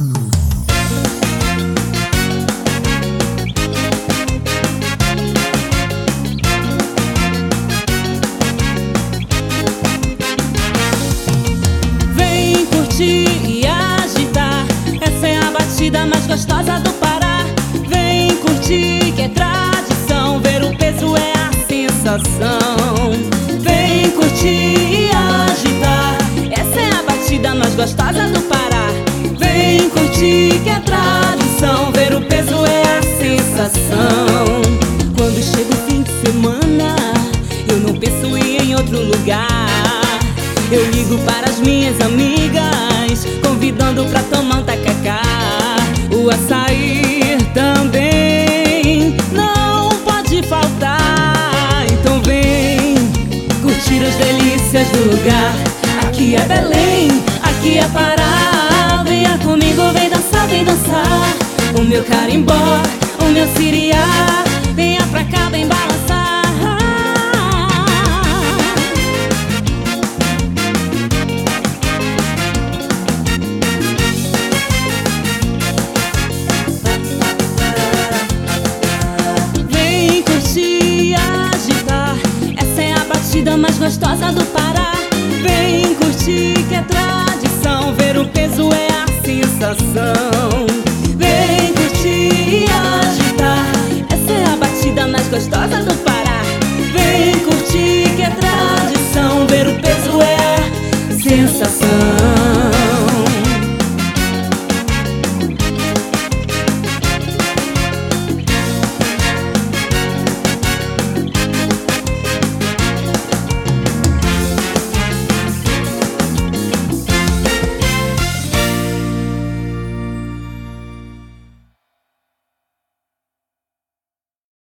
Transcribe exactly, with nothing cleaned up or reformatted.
Vem curtir e agitar, essa é a batida mais gostosa do Pará. Vem curtir que é tradição, ver o peso é a sensação. Vem curtir e agitar, essa é a batida mais gostosa do Pará. Vem curtir que é tradição, ver o peso é a sensação. Quando chega o fim de semana, eu não penso em ir em outro lugar. Eu ligo para as minhas amigas, convidando pra tomar um tacacá. O açaí também não pode faltar. Então vem curtir as delícias do lugar. Aqui é Belém, aqui é Pará. Venha comigo, vem dançar, vem dançar. O meu carimbó, o meu siriá. Venha pra cá, vem balançar. Vem curtir e agitar, essa é a batida mais gostosa do Pará. Vem curtir que é tradição, ver o peso é a sensação. Vem curtir e agitar, essa é a batida mais gostosa do Pará.